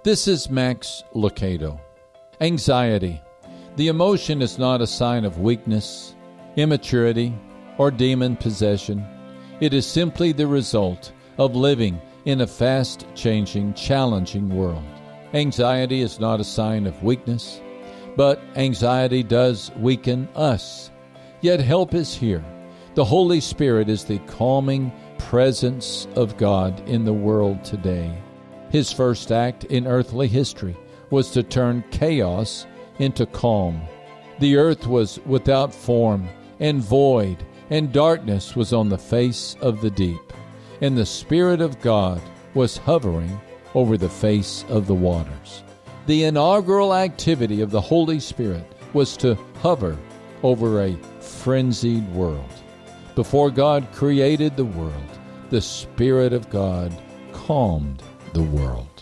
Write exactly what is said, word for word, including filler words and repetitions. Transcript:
This is Max Lucado. Anxiety. The emotion is not a sign of weakness, immaturity, or demon possession. It is simply the result of living in a fast-changing, challenging world. Anxiety is not a sign of weakness, but anxiety does weaken us. Yet help is here. The Holy Spirit is the calming presence of God in the world today. His first act in earthly history was to turn chaos into calm. The earth was without form and void, and darkness was on the face of the deep. And the Spirit of God was hovering over the face of the waters. The inaugural activity of the Holy Spirit was to hover over a frenzied world. Before God created the world, the Spirit of God calmed the world.